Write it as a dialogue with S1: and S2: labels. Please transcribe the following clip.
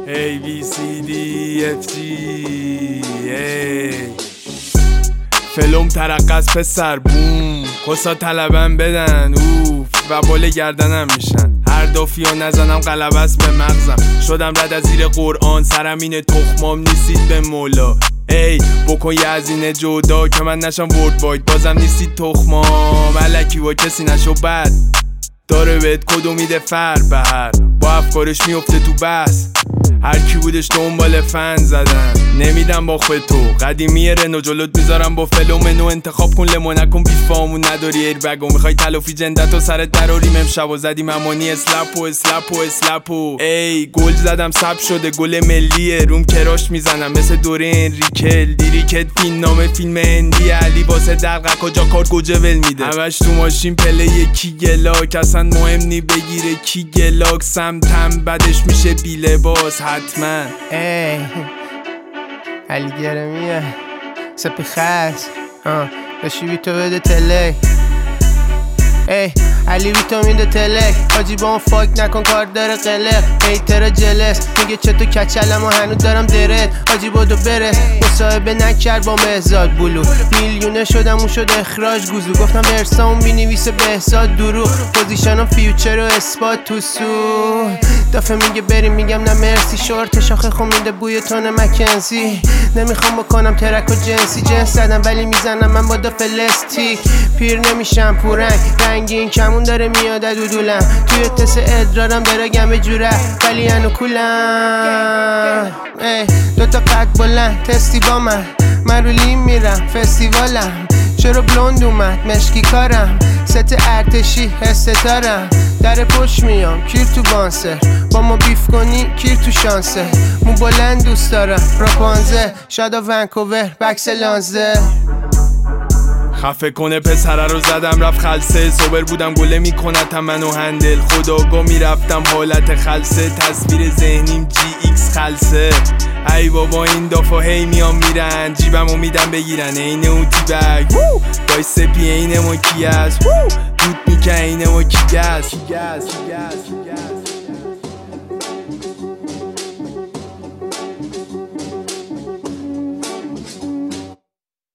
S1: A B C D F G فلوم ترقص پسر بوم کسا طلبم بدن اوف و بال گردنم میشن هر دافیو نزنم غلبه است به مغزم شدم رد از زیر قرآن سرم اینه تخمام نیستید به مولا ای بکن یه هزینه جدا که من نشم ورد واید بازم نیستید تخمام الکی با کسی نشو بد داره بهت کدو میده فر به هر با افکارش میفته تو بس هر کی بودش دنبال فن زدن نمیدم باخ به تو قدیمی رنو جلوت میذارم با فلومنو انتخاب کن لمو نکن بیفامون نداری ایربگو میخوای تلافی جندت و سرت دراریم امشب و زدیم امانی اسلپو ای گل زدم سب شده گل ملیه روم کراش میزنم مثل دوره انریکل دیریکت فیلم نامه فیلم هندی علی واسه دلقک و جاکارد گوجه ول میده همش تو ماشین پله یکی گلاک اصلا مهم نی بگیره کی گلاک سمتم بدش میشه بی لباس حتما
S2: ای علی گرمیه سپی خس بشی بی تو بده تلک ای علی ویتامین ده تلک حاجی با اون فاک نکن کار داره قلق هیتر جلس میگه چطور کچلم و هنوز دارم درت حاجی بودو برس مصاحبه نکرد با مهزاد بلو میلیونه شدم اون شد اخراج گوزو گفتم ارسام بینویسه بهزاد دروغ پوزیشنم فیوچر و اثبات تو سو دفعه میگه بریم میگم نه مرسی شورت شاخه خومیده بوی تون مکنزی نمیخوام بکنم ترک و جنس زدم ولی میزنم من با دا فلستیک پیر نمیشم پورنگ رنگین کمون داره میاد دودولم توی تس ادرارم داره گمه جوره ولی انو کولم دوتا قد بلند تستی با من رو لیم میرم فستیوالم چرا بلوند اومد مشکی کارم ست ارتشی هستتارم در پشت میام کیر تو بانسر با ما بیف کنی کیر تو شانسه مو بلند دوست دارم راپانزه شادا ونکوور بکس لانزه
S1: خفه کنه پسره رو زدم رفت خلصه صبر بودم گله میکنتم منو هندل خداگاه میرفتم حالت خلصه تصویر ذهنیم جی ایکس خلصه ای بابا این دافا هی میام میرن جیبمو میدم بگیرن اینه اون تی بگ دای سپی اینه ما کی است دود میکن اینه ما کی گست